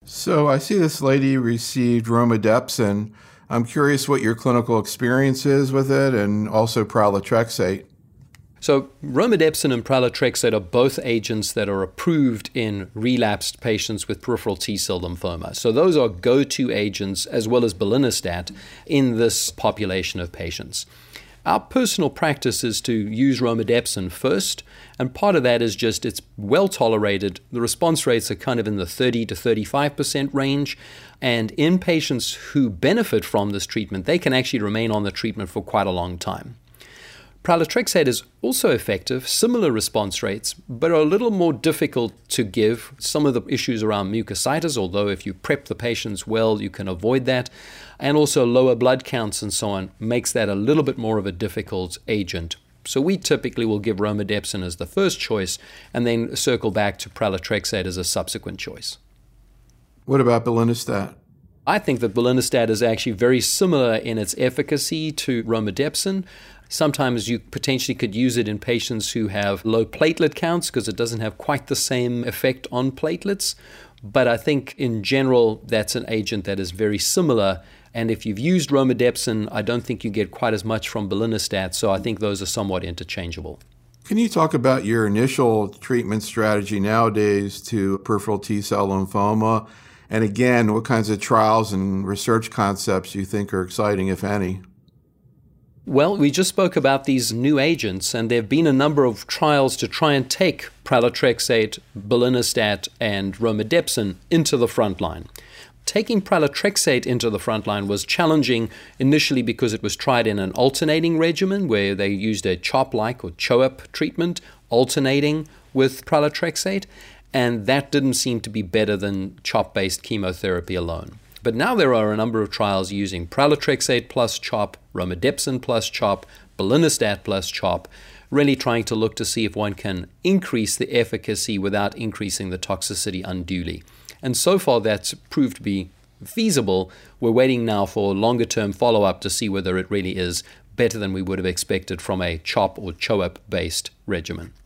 So I see this lady received romidepsin. I'm curious what your clinical experience is with it and also pralatrexate. So romidepsin and pralatrexate are both agents that are approved in relapsed patients with peripheral T-cell lymphoma. So those are go-to agents as well as belinostat in this population of patients. Our personal practice is to use romidepsin first, and part of that is just it's well tolerated. The response rates are kind of in the 30 to 35% range, and in patients who benefit from this treatment, they can actually remain on the treatment for quite a long time. Pralatrexate is also effective, similar response rates, but are a little more difficult to give. Some of the issues around mucositis, although if you prep the patients well, you can avoid that, and also lower blood counts and so on, makes that a little bit more of a difficult agent. So we typically will give romidepsin as the first choice and then circle back to pralatrexate as a subsequent choice. What about belinostat? I think that belinostat is actually very similar in its efficacy to romidepsin. Sometimes you potentially could use it in patients who have low platelet counts because it doesn't have quite the same effect on platelets. But I think in general, that's an agent that is very similar. And if you've used romidepsin, I don't think you get quite as much from belinostat. So I think those are somewhat interchangeable. Can you talk about your initial treatment strategy nowadays to peripheral T-cell lymphoma? And again, what kinds of trials and research concepts you think are exciting, if any? Well, we just spoke about these new agents, and there have been a number of trials to try and take pralatrexate, belinostat, and romidepsin into the front line. Taking pralatrexate into the front line was challenging initially because it was tried in an alternating regimen where they used a CHOP-like or CHOEP treatment alternating with pralatrexate, and that didn't seem to be better than CHOP-based chemotherapy alone. But now there are a number of trials using pralatrexate plus CHOP, romidepsin plus CHOP, belinostat plus CHOP, really trying to look to see if one can increase the efficacy without increasing the toxicity unduly. And so far that's proved to be feasible. We're waiting now for longer-term follow-up to see whether it really is better than we would have expected from a CHOP or CHOEP-based regimen.